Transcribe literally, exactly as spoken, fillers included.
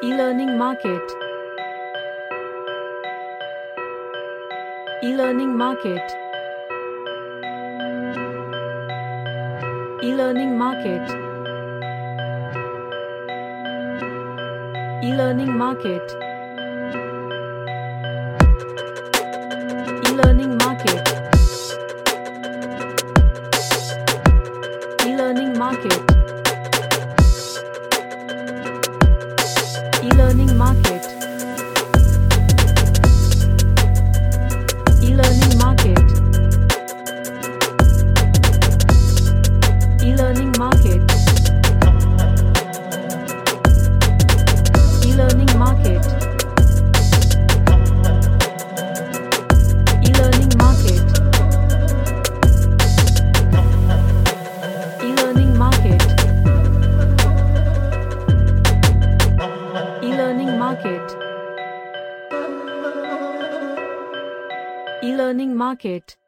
E-learning market. E-learning market. E-learning market. E-learning market. E-learning market. E-learning market. E-learning market. E-learning market. E-learning market. E-learning market. E-learning market. E-learning market. E-learning market. E-learning market.